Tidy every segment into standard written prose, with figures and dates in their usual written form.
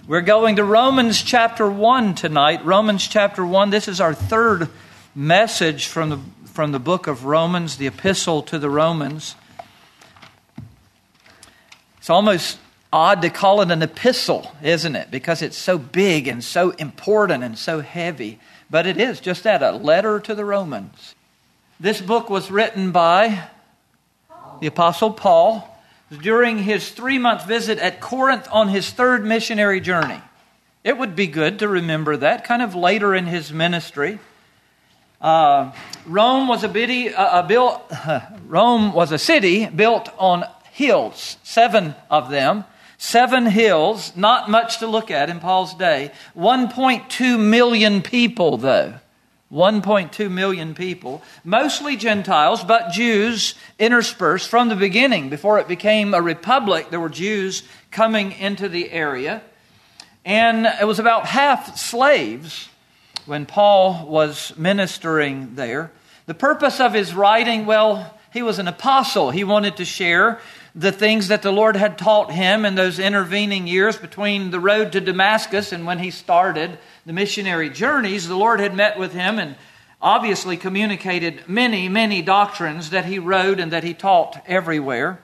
We're going to Romans chapter 1 tonight. Romans chapter 1. This is our third message from the book of Romans, the epistle to the Romans. It's almost odd to call it an epistle, isn't it? Because it's so big and so important and so heavy. But it is just that, a letter to the Romans. This book was written by the Apostle Paul during his 3-month visit at Corinth on his third missionary journey. It would be good to remember that, kind of later in his ministry. Rome was a city built on hills, 7 of them. 7 hills, not much to look at in Paul's day. 1.2 million people, though. 1.2 million people, mostly Gentiles, but Jews interspersed from the beginning. Before it became a republic, there were Jews coming into the area. And it was about half slaves when Paul was ministering there. The purpose of his writing, well, he was an apostle. He wanted to share the things that the Lord had taught him in those intervening years between the road to Damascus and when he started the missionary journeys. The Lord had met with him and obviously communicated many, many doctrines that he wrote and that he taught everywhere.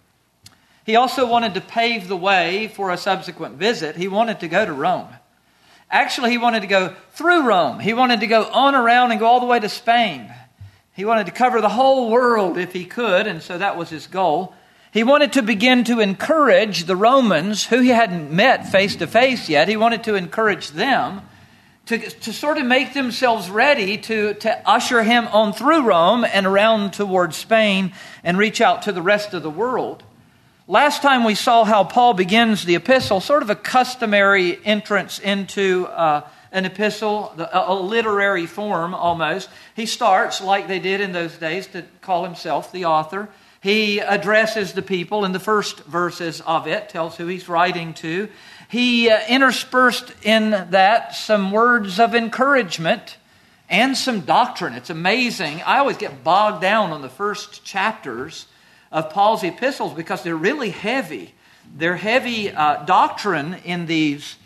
He also wanted to pave the way for a subsequent visit. He wanted to go to Rome. Actually, he wanted to go through Rome. He wanted to go on around and go all the way to Spain. He wanted to cover the whole world if he could, and so that was his goal. He wanted to begin to encourage the Romans, who he hadn't met face to face yet. He wanted to encourage them to sort of make themselves ready to usher him on through Rome and around towards Spain and reach out to the rest of the world. Last time we saw how Paul begins the epistle, sort of a customary entrance into an epistle, a literary form almost. He starts, like they did in those days, to call himself the author. He addresses the people in the first verses of it, tells who he's writing to. He interspersed in that some words of encouragement and some doctrine. It's amazing. I always get bogged down on the first chapters of Paul's epistles because they're really heavy. They're heavy doctrine in these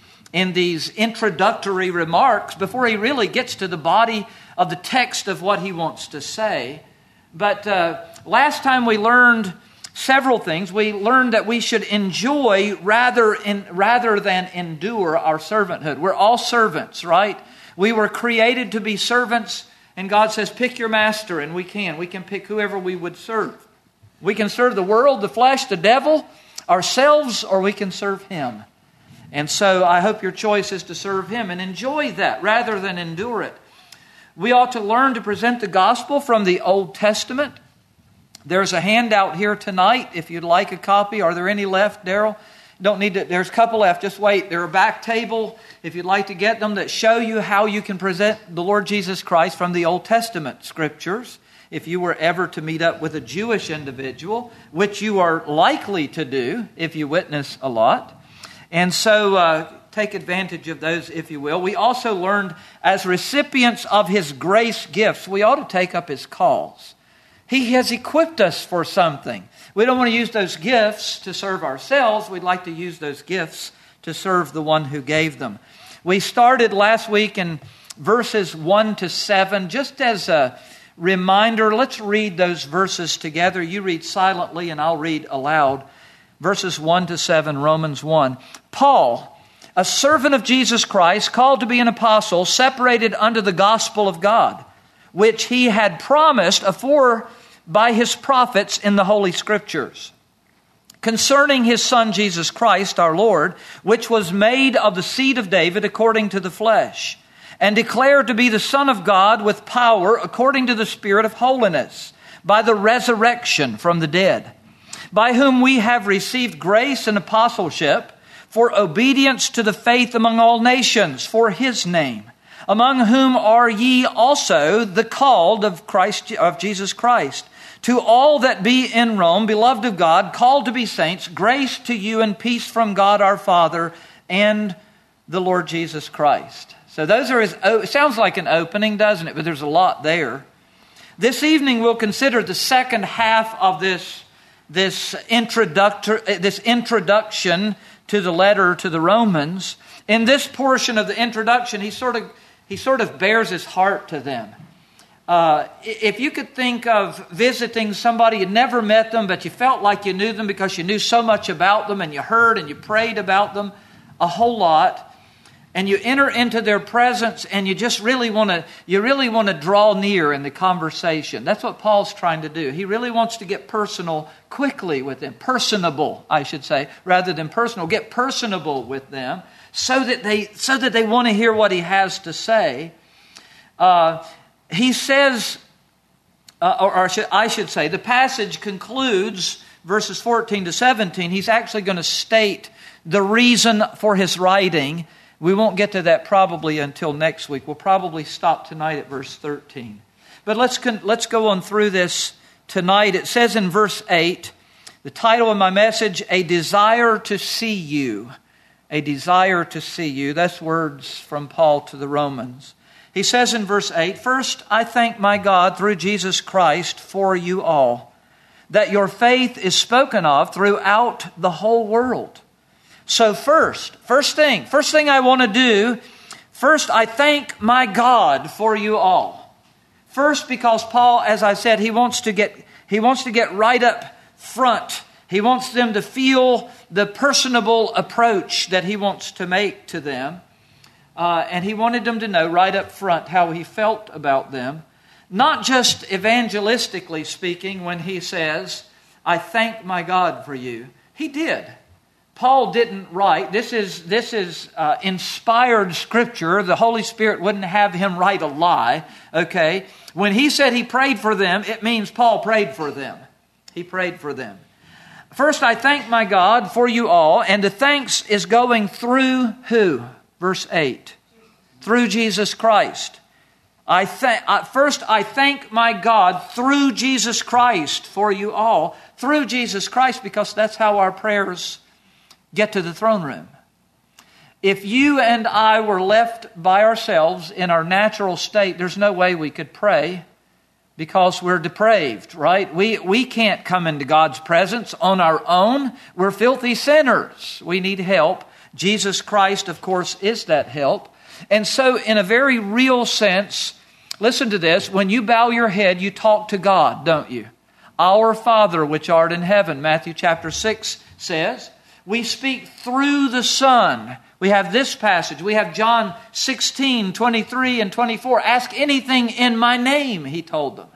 introductory remarks before he really gets to the body of the text of what he wants to say. But last time we learned several things. We learned that we should enjoy rather than endure our servanthood. We're all servants, right? We were created to be servants, and God says, pick your master, and we can. We can pick whoever we would serve. We can serve the world, the flesh, the devil, ourselves, or we can serve Him. And so I hope your choice is to serve Him and enjoy that rather than endure it. We ought to learn to present the gospel from the Old Testament. There's a handout here tonight if you'd like a copy. Are there any left, Daryl? Don't need to. There's a couple left. Just wait. They're a back table if you'd like to get them that show you how you can present the Lord Jesus Christ from the Old Testament scriptures. If you were ever to meet up with a Jewish individual, which you are likely to do if you witness a lot. And so take advantage of those, if you will. We also learned as recipients of His grace gifts, we ought to take up His calls. He has equipped us for something. We don't want to use those gifts to serve ourselves. We'd like to use those gifts to serve the one who gave them. We started last week in verses 1 to 7. Just as a reminder, let's read those verses together. You read silently and I'll read aloud. Verses 1 to 7, Romans 1. Paul, a servant of Jesus Christ, called to be an apostle, separated unto the gospel of God, which He had promised afore by His prophets in the Holy Scriptures, concerning His Son Jesus Christ our Lord, which was made of the seed of David according to the flesh, and declared to be the Son of God with power according to the Spirit of holiness, by the resurrection from the dead, by whom we have received grace and apostleship for obedience to the faith among all nations, for His name, among whom are ye also the called of Jesus Christ. To all that be in Rome, beloved of God, called to be saints, grace to you and peace from God our Father and the Lord Jesus Christ. So those are it sounds like an opening, doesn't it? But there's a lot there. This evening we'll consider the second half of this introduction to the letter to the Romans, in this portion of the introduction, he sort of bears his heart to them. If you could think of visiting somebody, you never met them, but you felt like you knew them because you knew so much about them, and you heard and you prayed about them a whole lot, and you enter into their presence, and you just really want to draw near in the conversation. That's what Paul's trying to do. He really wants to get personal quickly with them. Personable, I should say, rather than personal. Get personable with them so that they want to hear what he has to say. He says, I should say, the passage concludes verses 14 to 17. He's actually going to state the reason for his writing. We won't get to that probably until next week. We'll probably stop tonight at verse 13. But let's go on through this tonight. It says in verse 8, the title of my message, A Desire to See You. A desire to see you. That's words from Paul to the Romans. He says in verse 8, First, I thank my God through Jesus Christ for you all, that your faith is spoken of throughout the whole world. So first thing I want to do, first I thank my God for you all. First, because Paul, as I said, he wants to get right up front. He wants them to feel the personable approach that he wants to make to them. And he wanted them to know right up front how he felt about them. Not just evangelistically speaking when he says, I thank my God for you. He did. Paul didn't write. This is inspired scripture. The Holy Spirit wouldn't have him write a lie. Okay? When he said he prayed for them, it means Paul prayed for them. He prayed for them. First, I thank my God for you all. And the thanks is going through who? Verse 8. Through Jesus Christ. First, I thank my God through Jesus Christ for you all. Through Jesus Christ, because that's how our prayers get to the throne room. If you and I were left by ourselves in our natural state, there's no way we could pray because we're depraved, right? We can't come into God's presence on our own. We're filthy sinners. We need help. Jesus Christ, of course, is that help. And so in a very real sense, listen to this, when you bow your head, you talk to God, don't you? Our Father which art in heaven, Matthew chapter 6 says. We speak through the Son. We have this passage. We have John 16, 23 and 24. Ask anything in my name, he told them.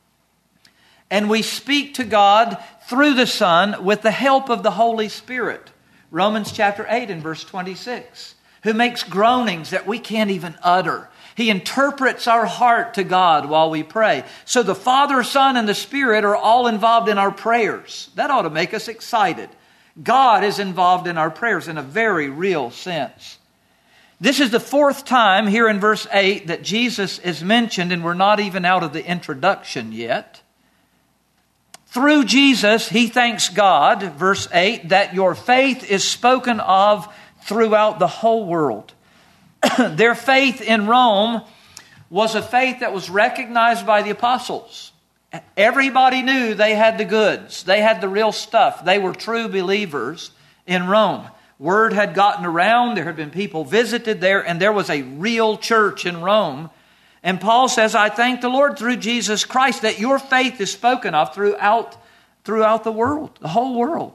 And we speak to God through the Son with the help of the Holy Spirit. Romans chapter 8 and verse 26. Who makes groanings that we can't even utter. He interprets our heart to God while we pray. So the Father, Son, and the Spirit are all involved in our prayers. That ought to make us excited. God is involved in our prayers in a very real sense. This is the fourth time here in verse 8 that Jesus is mentioned, and we're not even out of the introduction yet. Through Jesus, he thanks God, verse 8, that your faith is spoken of throughout the whole world. Their faith in Rome was a faith that was recognized by the apostles. Everybody knew they had the goods. They had the real stuff. They were true believers in Rome. Word had gotten around. There had been people visited there, and there was a real church in Rome. And Paul says, I thank the Lord through Jesus Christ that your faith is spoken of throughout the world, the whole world.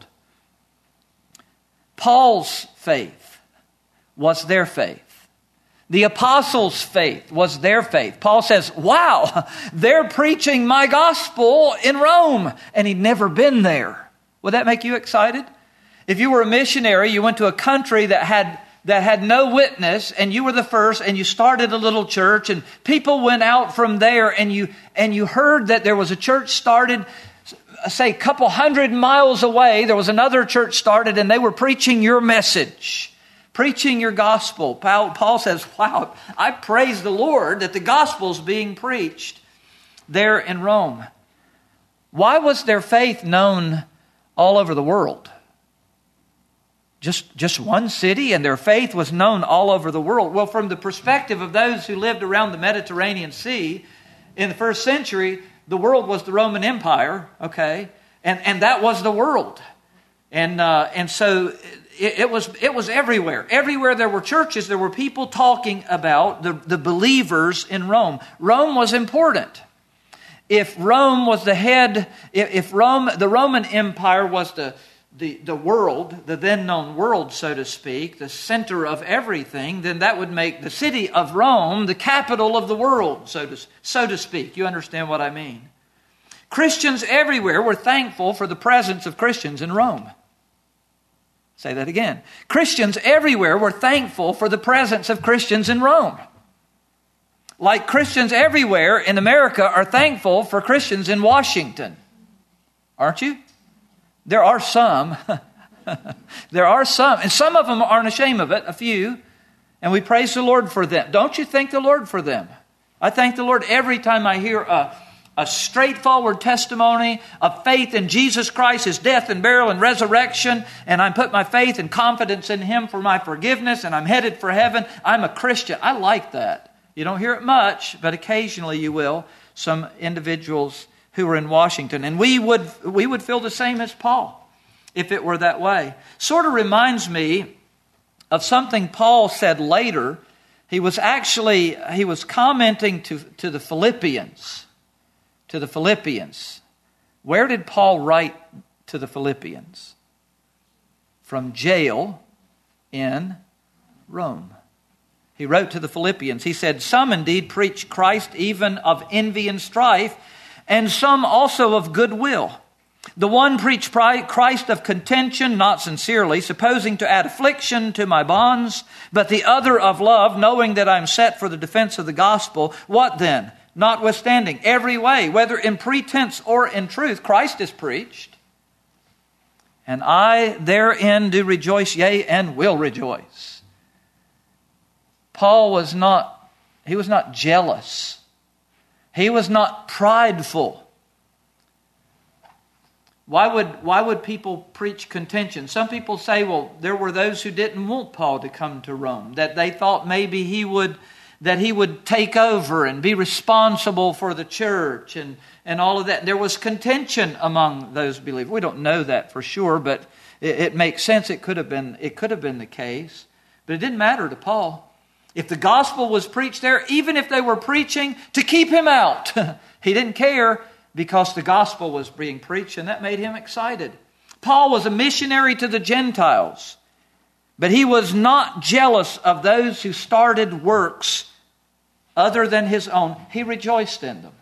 Paul's faith was their faith. The apostles' faith was their faith. Paul says, wow, they're preaching my gospel in Rome. And he'd never been there. Would that make you excited? If you were a missionary, you went to a country that had no witness, and you were the first, and you started a little church, and people went out from there, and you heard that there was a church started, say, a couple 100 miles away. There was another church started, and they were preaching your message. Preaching your gospel. Paul says, wow, I praise the Lord that the gospel's being preached there in Rome. Why was their faith known all over the world? Just one city and their faith was known all over the world. Well, from the perspective of those who lived around the Mediterranean Sea in the first century, the world was the Roman Empire, okay? And that was the world. And so it was everywhere. Everywhere there were churches, there were people talking about the believers in Rome. Rome was important. If Rome was the head, if Rome, the Roman Empire was the world, the then known world, so to speak, the center of everything, then that would make the city of Rome the capital of the world, so to speak. You understand what I mean? Christians everywhere were thankful for the presence of Christians in Rome. Say that again. Christians everywhere were thankful for the presence of Christians in Rome. Like Christians everywhere in America are thankful for Christians in Washington. Aren't you? There are some. There are some. And some of them aren't ashamed of it, a few. And we praise the Lord for them. Don't you thank the Lord for them? I thank the Lord every time I hear a straightforward testimony of faith in Jesus Christ, His death and burial and resurrection, and I put my faith and confidence in Him for my forgiveness, and I'm headed for heaven. I'm a Christian. I like that. You don't hear it much, but occasionally you will. Some individuals who were in Washington. And we would feel the same as Paul if it were that way. Sort of reminds me of something Paul said later. He was commenting to the Philippians. To the Philippians. Where did Paul write to the Philippians? From jail in Rome. He wrote to the Philippians. He said, "Some indeed preach Christ even of envy and strife, and some also of goodwill. The one preached Christ of contention, not sincerely, supposing to add affliction to my bonds, but the other of love, knowing that I am set for the defense of the gospel. What then? Notwithstanding, every way, whether in pretense or in truth, Christ is preached. And I therein do rejoice, yea, and will rejoice." Paul was not jealous. He was not prideful. Why would people preach contention? Some people say, well, there were those who didn't want Paul to come to Rome, that they thought maybe he would take over and be responsible for the church and all of that. There was contention among those believers. We don't know that for sure, but it makes sense. It could have been the case. But it didn't matter to Paul. If the gospel was preached there, even if they were preaching to keep him out, he didn't care because the gospel was being preached, and that made him excited. Paul was a missionary to the Gentiles, but he was not jealous of those who started works other than his own. He rejoiced in them.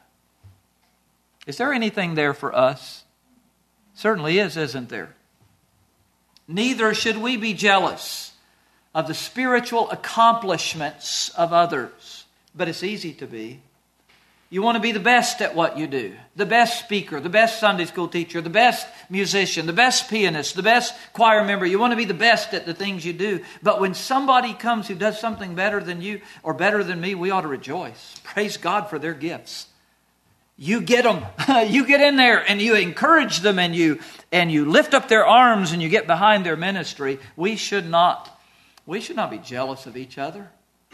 Is there anything there for us? Certainly is, isn't there? Neither should we be jealous of the spiritual accomplishments of others. But it's easy to be. You want to be the best at what you do. The best speaker, the best Sunday school teacher, the best musician, the best pianist, the best choir member. You want to be the best at the things you do. But when somebody comes who does something better than you or better than me, we ought to rejoice. Praise God for their gifts. You get them. You get in there and you encourage them and you lift up their arms and you get behind their ministry. We should not be jealous of each other.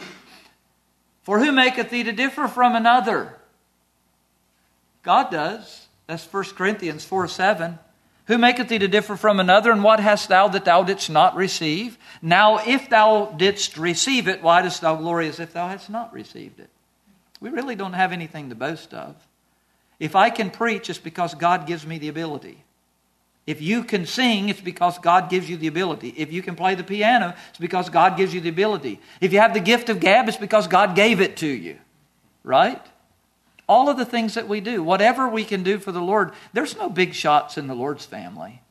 For who maketh thee to differ from another? God does. That's 1 Corinthians 4:7. Who maketh thee to differ from another? And what hast thou that thou didst not receive? Now if thou didst receive it, why dost thou glory as if thou hadst not received it? We really don't have anything to boast of. If I can preach, it's because God gives me the ability. If you can sing, it's because God gives you the ability. If you can play the piano, it's because God gives you the ability. If you have the gift of gab, it's because God gave it to you. Right? All of the things that we do, whatever we can do for the Lord, there's no big shots in the Lord's family.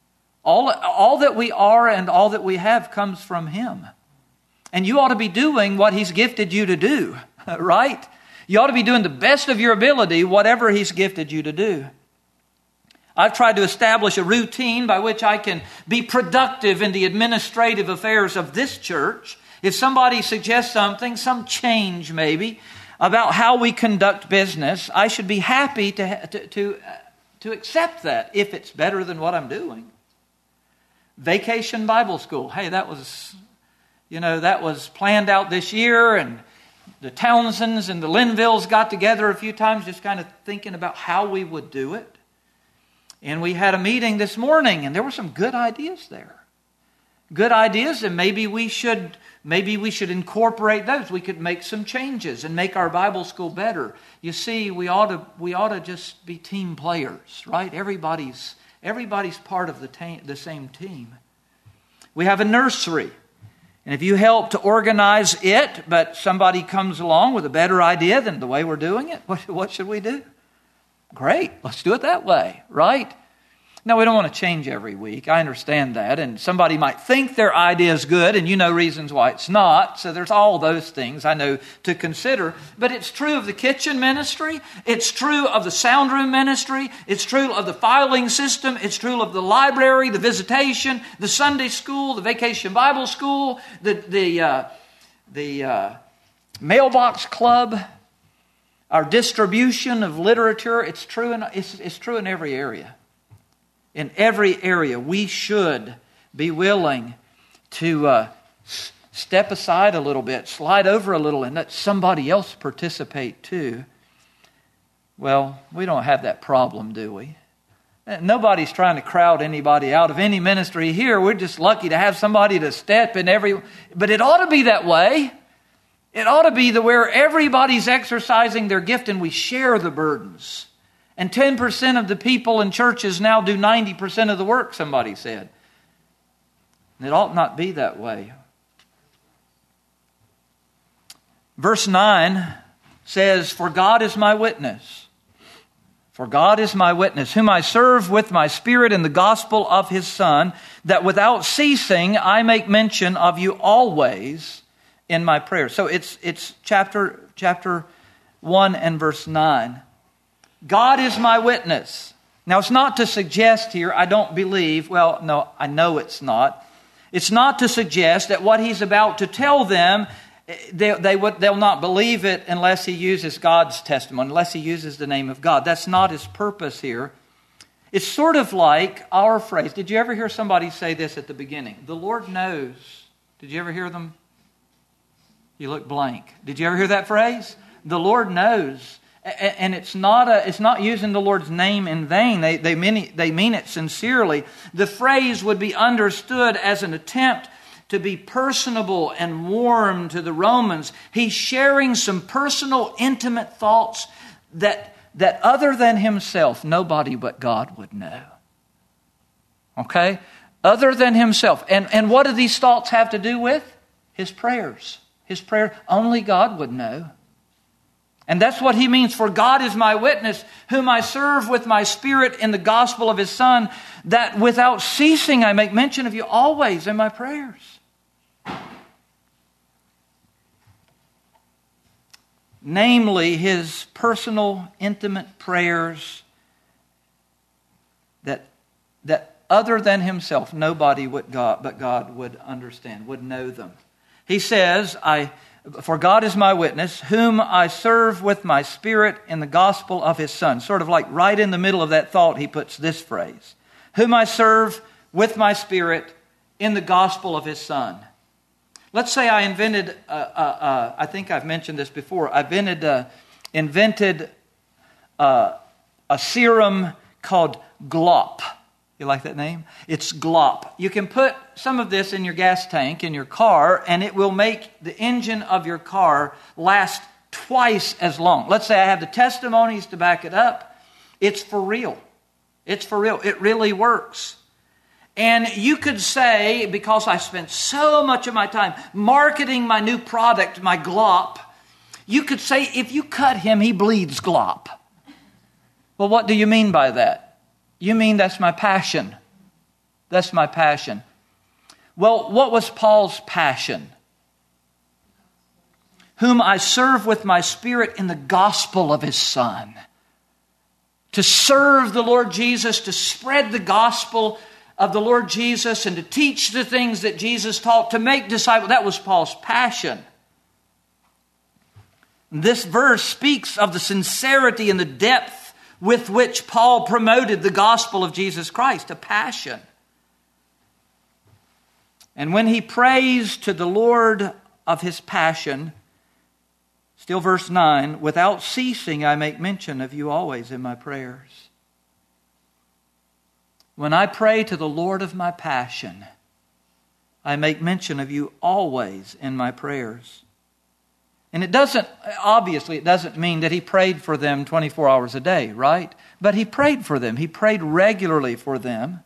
All that we are and all that we have comes from Him. And you ought to be doing what He's gifted you to do. Right? You ought to be doing the best of your ability, whatever He's gifted you to do. I've tried to establish a routine by which I can be productive in the administrative affairs of this church. If somebody suggests something, some change maybe, about how we conduct business, I should be happy to accept that if it's better than what I'm doing. Vacation Bible School. Hey, that was planned out this year, and the Townsends and the Linvilles got together a few times just kind of thinking about how we would do it. And we had a meeting this morning, and there were some good ideas there. good ideas, and maybe we should incorporate those. We could make some changes and make our Bible school better. You see, we ought to just be team players, right? Everybody's part of the same team. We have a nursery. And if you help to organize it, but somebody comes along with a better idea than the way we're doing it, what should we do? Great, let's do it that way, right? Now, we don't want to change every week. I understand that. And somebody might think their idea is good, and you know reasons why it's not. So there's all those things I know to consider. But it's true of the kitchen ministry. It's true of the sound room ministry. It's true of the filing system. It's true of the library, the visitation, the Sunday school, the vacation Bible school, the mailbox club, our distribution of literature. It's true in every area. In every area, we should be willing to step aside a little bit, slide over a little, and let somebody else participate too. Well, we don't have that problem, do we? Nobody's trying to crowd anybody out of any ministry here. We're just lucky to have somebody to step in every... But it ought to be that way. It ought to be where everybody's exercising their gift and we share the burdens. And 10% of the people in churches now do 90% of the work, somebody said. It ought not be that way. Verse 9 says, "For God is my witness. For God is my witness, whom I serve with my spirit in the gospel of His Son, that without ceasing I make mention of you always in my prayers." So it's chapter 1 and verse 9. God is my witness. Now, it's not to suggest here, I don't believe, well, no, I know it's not. It's not to suggest that what he's about to tell them, they'll not believe it unless he uses God's testimony, unless he uses the name of God. That's not his purpose here. It's sort of like our phrase. Did you ever hear somebody say this at the beginning? The Lord knows. Did you ever hear them? You look blank. Did you ever hear that phrase? The Lord knows. And it's not using the Lord's name in vain. They mean it sincerely. The phrase would be understood as an attempt to be personable and warm to the Romans. He's sharing some personal, intimate thoughts that other than himself, nobody but God would know. Okay? Other than himself. And what do these thoughts have to do with? His prayers. His prayer, only God would know. And that's what he means. For God is my witness, whom I serve with my spirit in the gospel of His Son, that without ceasing I make mention of you always in my prayers. Namely, his personal, intimate prayers that other than himself, nobody but God would understand, would know them. He says, "For God is my witness, whom I serve with my spirit in the gospel of His Son." Sort of like right in the middle of that thought, he puts this phrase. "Whom I serve with my spirit in the gospel of His Son." Let's say I invented, I think I've mentioned this before, I invented a serum called Glop. You like that name? It's Glop. You can put some of this in your gas tank in your car, and it will make the engine of your car last twice as long. Let's say I have the testimonies to back it up. It's for real. It's for real. It really works. And you could say, because I spent so much of my time marketing my new product, my Glop, you could say, if you cut him, he bleeds Glop. Well, what do you mean by that? You mean that's my passion. That's my passion. Well, what was Paul's passion? Whom I serve with my spirit in the gospel of His Son. To serve the Lord Jesus, to spread the gospel of the Lord Jesus, and to teach the things that Jesus taught, to make disciples. That was Paul's passion. This verse speaks of the sincerity and the depth with which Paul promoted the gospel of Jesus Christ, a passion. And when he prays to the Lord of his passion, still verse 9, "Without ceasing I make mention of you always in my prayers." When I pray to the Lord of my passion, I make mention of you always in my prayers. And it doesn't mean that he prayed for them 24 hours a day, right? But he prayed for them. He prayed regularly for them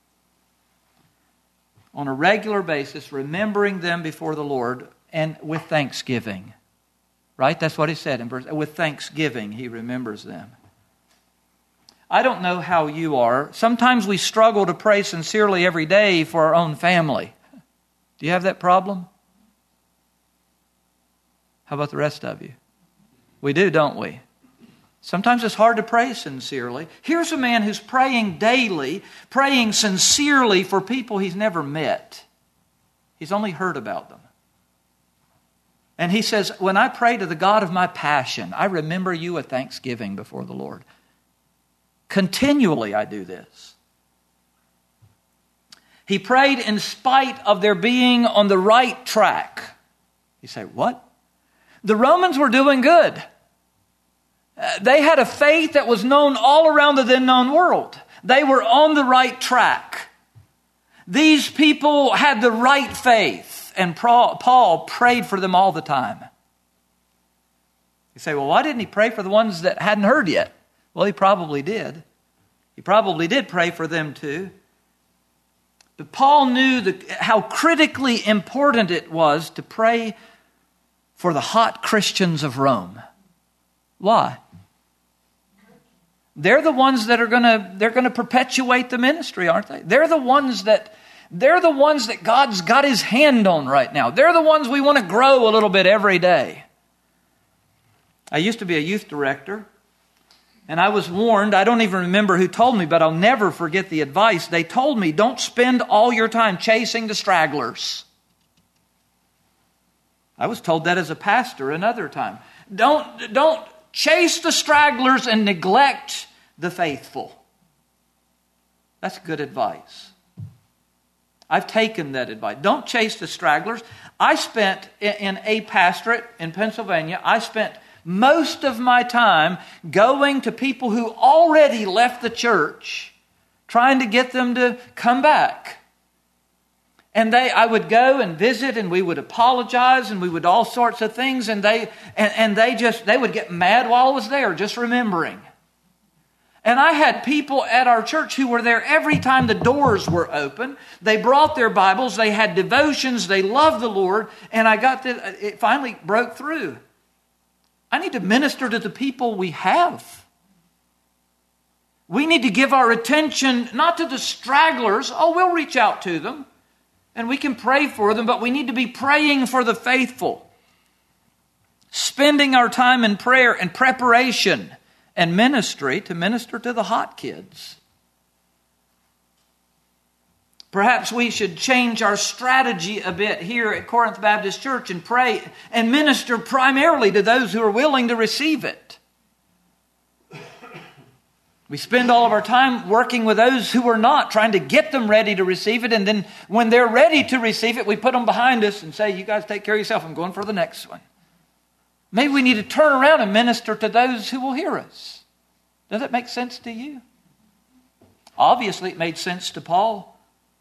on a regular basis, remembering them before the Lord and with thanksgiving. Right? That's what he said in verse. With thanksgiving, he remembers them. I don't know how you are. Sometimes we struggle to pray sincerely every day for our own family. Do you have that problem? How about the rest of you? We do, don't we? Sometimes it's hard to pray sincerely. Here's a man who's praying daily, praying sincerely for people he's never met. He's only heard about them. And he says, when I pray to the God of my passion, I remember you with thanksgiving before the Lord. Continually I do this. He prayed in spite of their being on the right track. You say, what? The Romans were doing good. They had a faith that was known all around the then known world. They were on the right track. These people had the right faith, and Paul prayed for them all the time. You say, well, why didn't he pray for the ones that hadn't heard yet? Well, he probably did. He probably did pray for them too. But Paul knew how critically important it was to pray for the hot Christians of Rome. Why? They're the ones that are going to perpetuate the ministry, aren't they? They're the ones that God's got his hand on right now. They're the ones we want to grow a little bit every day. I used to be a youth director, and I was warned, I don't even remember who told me, but I'll never forget the advice. They told me, don't spend all your time chasing the stragglers. I was told that as a pastor another time. Don't chase the stragglers and neglect the faithful. That's good advice. I've taken that advice. Don't chase the stragglers. I spent in a pastorate in Pennsylvania, I spent most of my time going to people who already left the church, trying to get them to come back. And I would go and visit, and we would apologize, and we would all sorts of things, and they would get mad while I was there, just remembering. And I had people at our church who were there every time the doors were open. They brought their Bibles, they had devotions, they loved the Lord, and it finally broke through. I need to minister to the people we have. We need to give our attention not to the stragglers. Oh, we'll reach out to them. And we can pray for them, but we need to be praying for the faithful. Spending our time in prayer and preparation and ministry to minister to the hot kids. Perhaps we should change our strategy a bit here at Corinth Baptist Church and pray and minister primarily to those who are willing to receive it. We spend all of our time working with those who are not, trying to get them ready to receive it. And then when they're ready to receive it, we put them behind us and say, you guys take care of yourself. I'm going for the next one. Maybe we need to turn around and minister to those who will hear us. Does that make sense to you? Obviously, it made sense to Paul.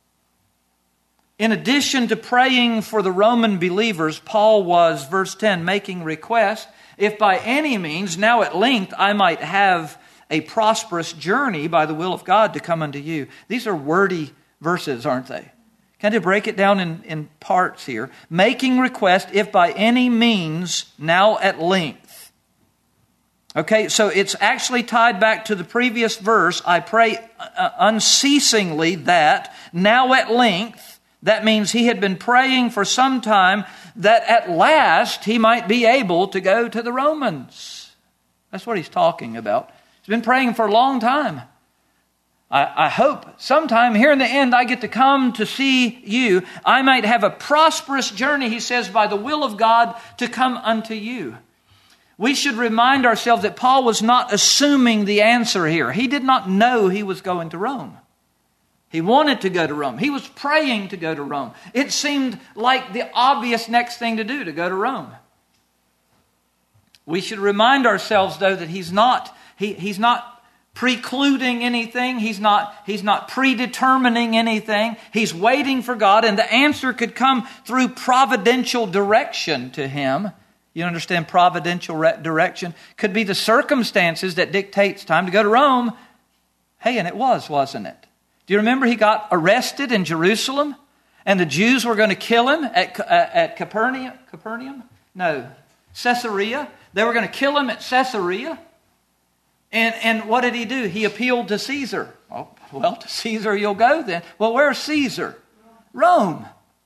In addition to praying for the Roman believers, Paul was, verse 10, making request, if by any means, now at length, I might have a prosperous journey by the will of God to come unto you. These are wordy verses, aren't they? Kind of break it down in parts here. Making request, if by any means, now at length. Okay, so it's actually tied back to the previous verse. I pray unceasingly that, now at length, that means he had been praying for some time that at last he might be able to go to the Romans. That's what he's talking about. He's been praying for a long time. I hope sometime here in the end I get to come to see you. I might have a prosperous journey, he says, by the will of God to come unto you. We should remind ourselves that Paul was not assuming the answer here. He did not know he was going to Rome. He wanted to go to Rome. He was praying to go to Rome. It seemed like the obvious next thing to do, to go to Rome. We should remind ourselves, though, that he's not precluding anything. He's not predetermining anything. He's waiting for God, and the answer could come through providential direction to him. You understand providential direction? Could be the circumstances that dictates time to go to Rome. Hey, and it wasn't it? Do you remember he got arrested in Jerusalem? And the Jews were going to kill him at Capernaum? No, Caesarea. They were going to kill him at Caesarea. And what did he do? He appealed to Caesar. Oh, well, to Caesar you'll go then. Well, where's Caesar? Rome.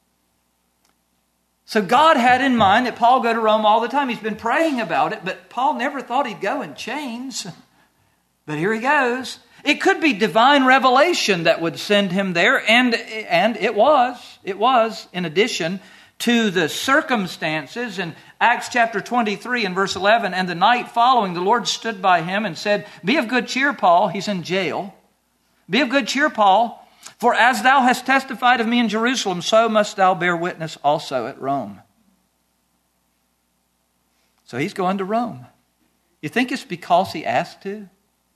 So God had in mind that Paul go to Rome all the time. He's been praying about it, but Paul never thought he'd go in chains. But here he goes. It could be divine revelation that would send him there, and it was. It was, in addition to the circumstances. In Acts chapter 23 and verse 11, and the night following, the Lord stood by him and said, "Be of good cheer, Paul." He's in jail. "Be of good cheer, Paul, for as thou hast testified of me in Jerusalem, so must thou bear witness also at Rome." So he's going to Rome. You think it's because he asked to?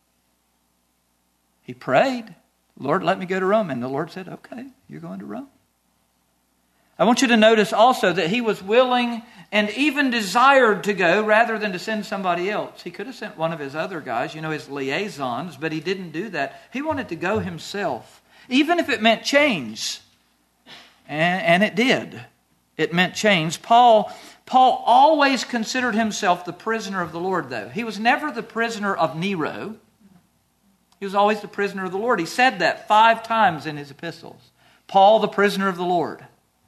He prayed, "Lord, let me go to Rome." And the Lord said, "Okay, you're going to Rome." I want you to notice also that he was willing and even desired to go rather than to send somebody else. He could have sent one of his other guys, his liaisons, but he didn't do that. He wanted to go himself, even if it meant chains. And it did. It meant chains. Paul always considered himself the prisoner of the Lord, though. He was never the prisoner of Nero. He was always the prisoner of the Lord. He said that 5 times in his epistles. Paul, the prisoner of the Lord.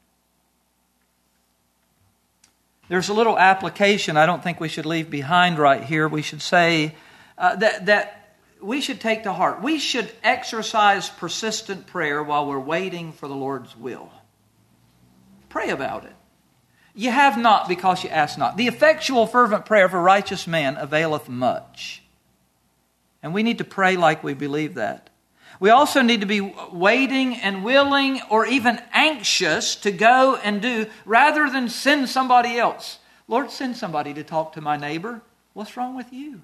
There's a little application I don't think we should leave behind right here. We should say that we should take to heart. We should exercise persistent prayer while we're waiting for the Lord's will. Pray about it. You have not because you ask not. The effectual fervent prayer of a righteous man availeth much. And we need to pray like we believe that. We also need to be waiting and willing or even anxious to go and do rather than send somebody else. Lord, send somebody to talk to my neighbor. What's wrong with you?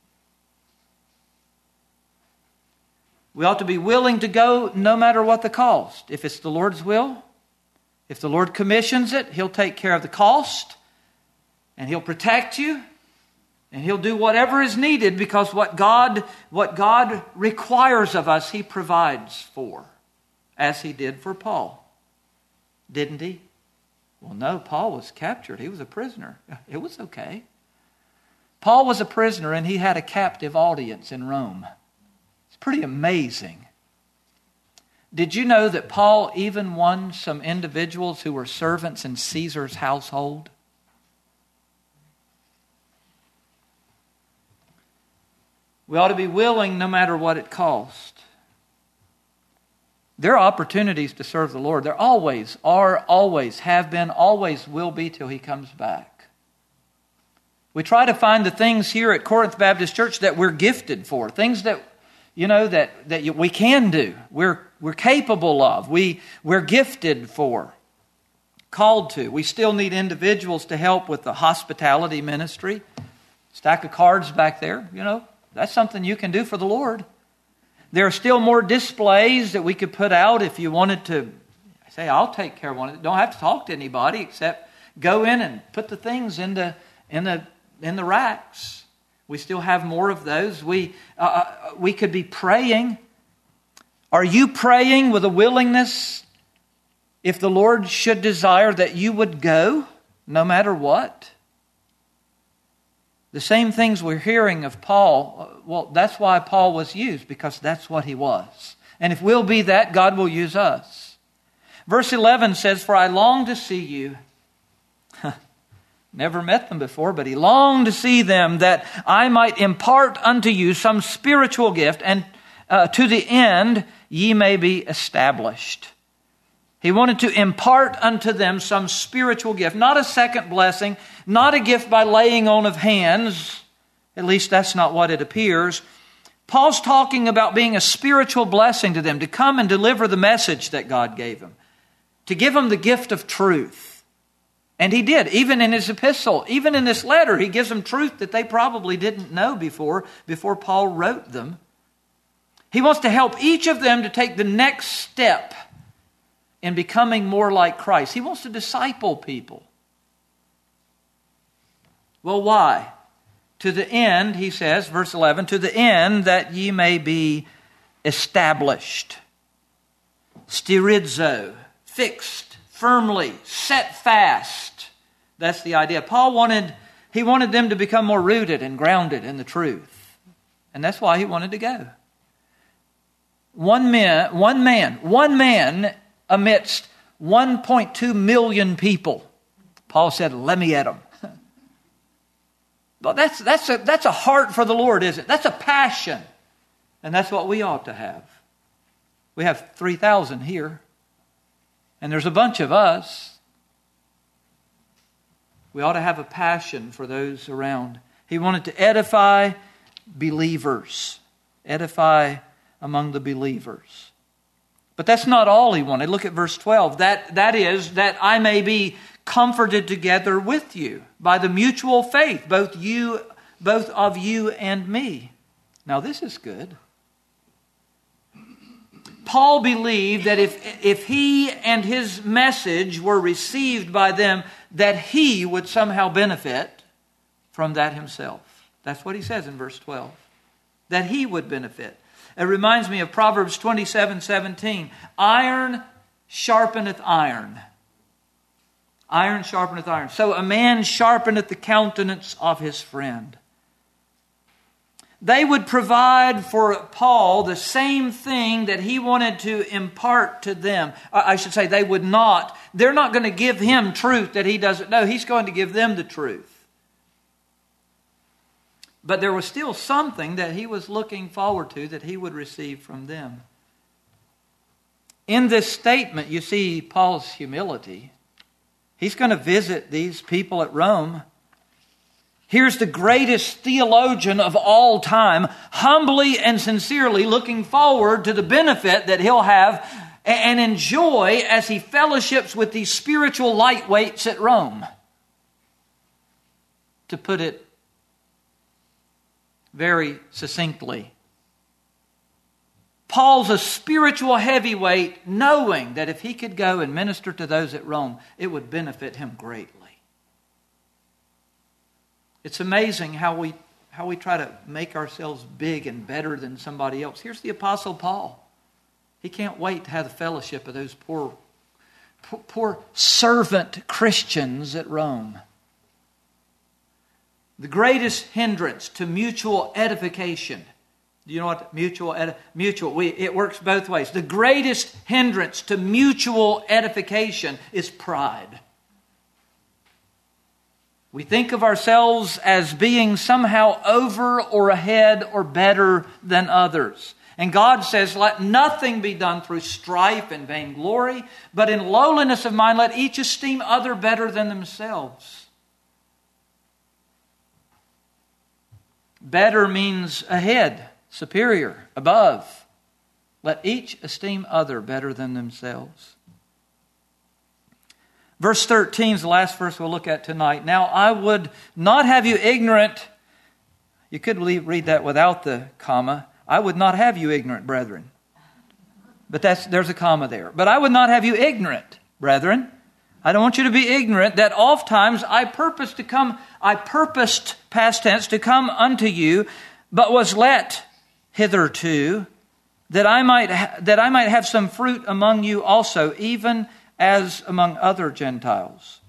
We ought to be willing to go no matter what the cost. If it's the Lord's will, if the Lord commissions it, He'll take care of the cost and He'll protect you. And He'll do whatever is needed because what God requires of us, He provides for, as He did for Paul. Didn't He? Well, no, Paul was captured. He was a prisoner. It was okay. Paul was a prisoner and he had a captive audience in Rome. It's pretty amazing. Did you know that Paul even won some individuals who were servants in Caesar's household? We ought to be willing no matter what it costs. There are opportunities to serve the Lord. There always are, always have been, always will be till He comes back. We try to find the things here at Corinth Baptist Church that we're gifted for, things that we can do, we're capable of, we're gifted for, called to. We still need individuals to help with the hospitality ministry. Stack of cards back there, That's something you can do for the Lord. There are still more displays that we could put out if you wanted to say, I'll take care of one. Don't have to talk to anybody except go in and put the things in the racks. We still have more of those. We could be praying. Are you praying with a willingness if the Lord should desire that you would go no matter what? The same things we're hearing of Paul, well, that's why Paul was used, because that's what he was. And if we'll be that, God will use us. Verse 11 says, "For I long to see you." Never met them before, but he longed to see them, that I might impart unto you some spiritual gift, and to the end ye may be established. He wanted to impart unto them some spiritual gift, not a second blessing, not a gift by laying on of hands. At least that's not what it appears. Paul's talking about being a spiritual blessing to them, to come and deliver the message that God gave him, to give them the gift of truth. And he did, even in his epistle, even in this letter, he gives them truth that they probably didn't know before Paul wrote them. He wants to help each of them to take the next step in becoming more like Christ. He wants to disciple people. Well, why? To the end, he says, verse 11, to the end that ye may be established. Stirizo, fixed, firmly, set fast. That's the idea. Paul wanted them to become more rooted and grounded in the truth. And that's why he wanted to go. One man amidst 1.2 million people. Paul said, let me at them. Well, that's a heart for the Lord, isn't it? That's a passion. And that's what we ought to have. We have 3,000 here. And there's a bunch of us. We ought to have a passion for those around. He wanted to edify believers. Edify among the believers. But that's not all he wanted. Look at verse 12. That is, that I may be comforted together with you by the mutual faith, both of you and me. Now this is good. Paul believed that if he and his message were received by them, that he would somehow benefit from that himself. That's what he says in verse 12. That he would benefit. It reminds me of Proverbs 27:17. Iron sharpeneth iron. Iron sharpeneth iron. So a man sharpeneth the countenance of his friend. They would provide for Paul the same thing that he wanted to impart to them. I should say they would not. They're not going to give him truth that he doesn't know. He's going to give them the truth. But there was still something that he was looking forward to that he would receive from them. In this statement, you see Paul's humility. He's going to visit these people at Rome. Here's the greatest theologian of all time, humbly and sincerely looking forward to the benefit that he'll have and enjoy as he fellowships with these spiritual lightweights at Rome. To put it very succinctly, Paul's a spiritual heavyweight, knowing that if he could go and minister to those at Rome, it would benefit him greatly. It's amazing how we try to make ourselves big and better than somebody else. Here's the Apostle Paul. He can't wait to have the fellowship of those poor servant Christians at Rome. The greatest hindrance to mutual edification. Do you know what it works both ways. The greatest hindrance to mutual edification is pride. We think of ourselves as being somehow over or ahead or better than others. And God says, let nothing be done through strife and vainglory, but in lowliness of mind let each esteem other better than themselves. Better means ahead, superior, above. Let each esteem other better than themselves. Verse 13 is the last verse we'll look at tonight. Now I would not have you ignorant. You could read that without the comma. I would not have you ignorant, brethren. But there's a comma there. But I would not have you ignorant, brethren. I don't want you to be ignorant that oft times I purposed, past tense, to come unto you, but was let hitherto, that I might have some fruit among you also, even as among other Gentiles.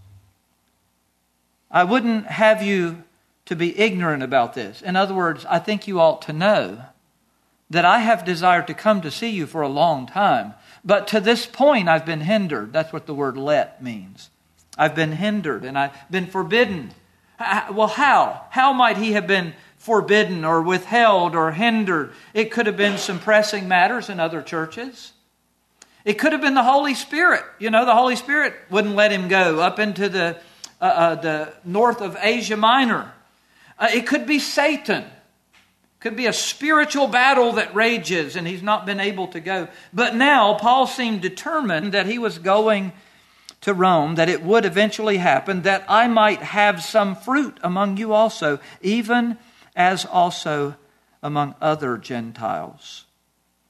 I wouldn't have you to be ignorant about this. In other words, I think you ought to know that I have desired to come to see you for a long time. But to this point I've been hindered. That's what the word let means. I've been hindered and I've been forbidden. Well, how? How might he have been forbidden or withheld or hindered? It could have been some pressing matters in other churches. It could have been the Holy Spirit. You know, the Holy Spirit wouldn't let him go up into the north of Asia Minor. It could be Satan. Could be a spiritual battle that rages and he's not been able to go. But now Paul seemed determined that he was going to Rome, that it would eventually happen, that I might have some fruit among you also, even as also among other Gentiles.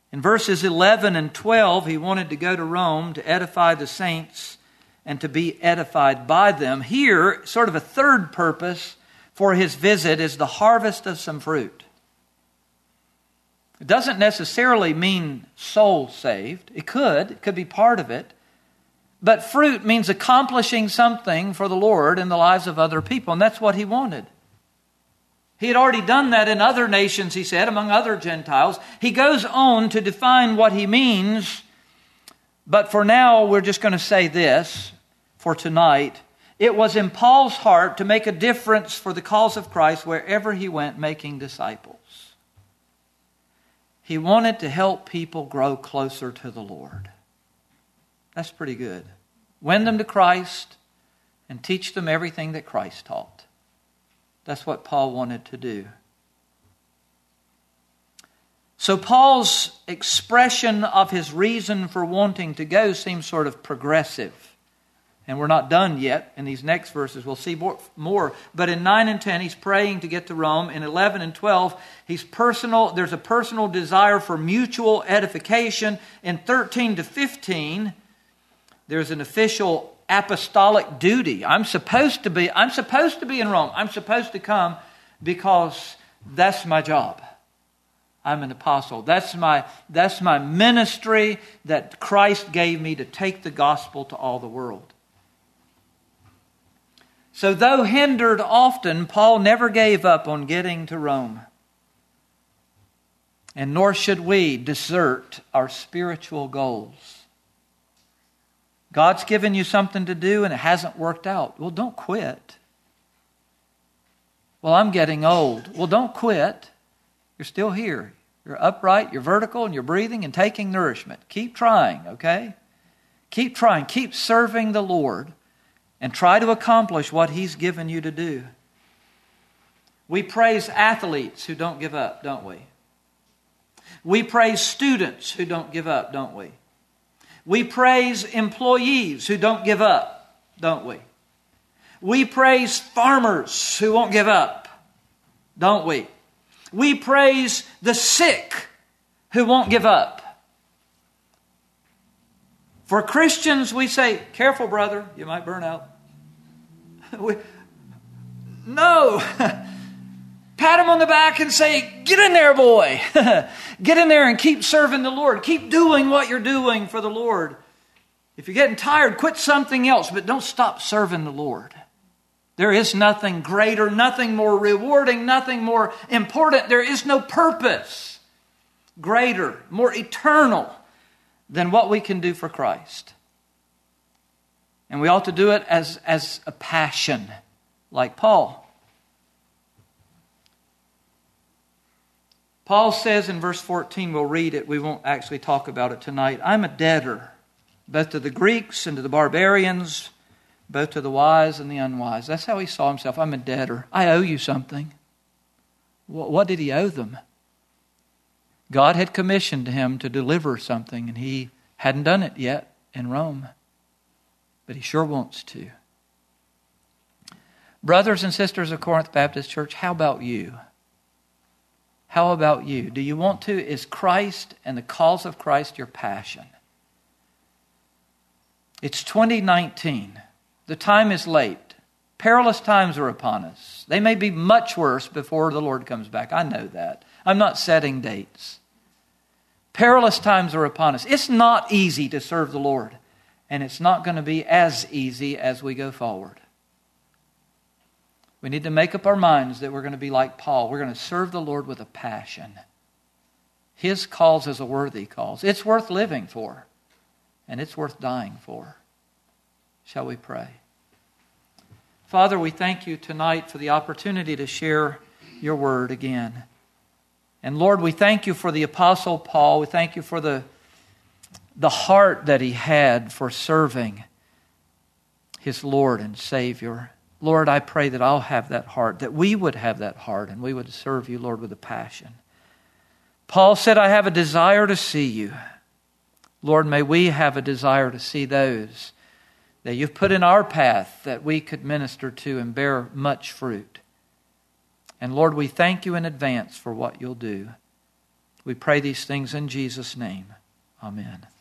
In verses 11 and 12, he wanted to go to Rome to edify the saints and to be edified by them. Here, sort of a third purpose for his visit is the harvest of some fruit. It doesn't necessarily mean soul saved. It could be part of it. But fruit means accomplishing something for the Lord in the lives of other people, and that's what he wanted. He had already done that in other nations, he said, among other Gentiles. He goes on to define what he means, but for now we're just going to say this for tonight. It was in Paul's heart to make a difference for the cause of Christ wherever he went, making disciples. He wanted to help people grow closer to the Lord. That's pretty good. Win them to Christ and teach them everything that Christ taught. That's what Paul wanted to do. So Paul's expression of his reason for wanting to go seems sort of progressive. And we're not done yet. In these next verses, we'll see more. But in 9 and 10, he's praying to get to Rome. In 11 and 12, there's a personal desire for mutual edification. In 13 to 15, there's an official apostolic duty. I'm supposed to be in Rome. I'm supposed to come because that's my job. I'm an apostle. That's my ministry that Christ gave me to take the gospel to all the world. So though hindered often, Paul never gave up on getting to Rome. And nor should we desert our spiritual goals. God's given you something to do and it hasn't worked out. Well, don't quit. Well, I'm getting old. Well, don't quit. You're still here. You're upright, you're vertical, and you're breathing and taking nourishment. Keep trying, okay? Keep trying. Keep serving the Lord and try to accomplish what He's given you to do. We praise athletes who don't give up, don't we? We praise students who don't give up, don't we? We praise employees who don't give up, don't we? We praise farmers who won't give up, don't we? We praise the sick who won't give up. For Christians, we say, careful, brother, you might burn out. No. Pat him on the back and say, get in there, boy. Get in there and keep serving the Lord. Keep doing what you're doing for the Lord. If you're getting tired, quit something else, but don't stop serving the Lord. There is nothing greater, nothing more rewarding, nothing more important. There is no purpose greater, more eternal than what we can do for Christ. And we ought to do it as a passion, like Paul. Paul says in verse 14, we'll read it, we won't actually talk about it tonight. I'm a debtor, both to the Greeks and to the barbarians, both to the wise and the unwise. That's how he saw himself. I'm a debtor. I owe you something. What did he owe them? God had commissioned him to deliver something, and he hadn't done it yet in Rome. But he sure wants to. Brothers and sisters of Corinth Baptist Church, how about you? How about you? Do you want to? Is Christ and the cause of Christ your passion? It's 2019. The time is late. Perilous times are upon us. They may be much worse before the Lord comes back. I know that. I'm not setting dates. Perilous times are upon us. It's not easy to serve the Lord. And it's not going to be as easy as we go forward. We need to make up our minds that we're going to be like Paul. We're going to serve the Lord with a passion. His cause is a worthy cause. It's worth living for. And it's worth dying for. Shall we pray? Father, we thank you tonight for the opportunity to share your word again. And Lord, we thank you for the Apostle Paul. We thank you for the heart that he had for serving his Lord and Savior. Lord, I pray that I'll have that heart, that we would have that heart, and we would serve you, Lord, with a passion. Paul said, I have a desire to see you. Lord, may we have a desire to see those that you've put in our path that we could minister to and bear much fruit. And Lord, we thank you in advance for what you'll do. We pray these things in Jesus' name. Amen.